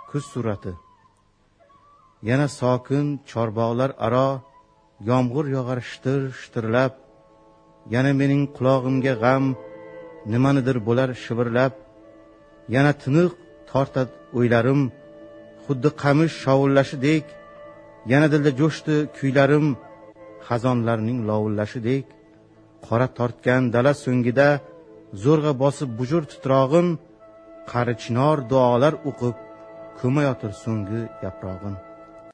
kuz surati. Yana sokin chorbog'lar aro yomg'ir yog'ar shitirlab, yana mening qulog'imga g'am nimanidir bo'lar shivirlab, yana tiniq tortad o'ylarim, xuddi qamish shovullashidek, yana dilda jo'shdi kuylarim, xazonlarning lovullashidek, qora tortgan dala so'ngida zo'rg'a bosib bujur titrog'im, qari chinor duolar o'qib ko'mayotir so'nggi yaprog'im.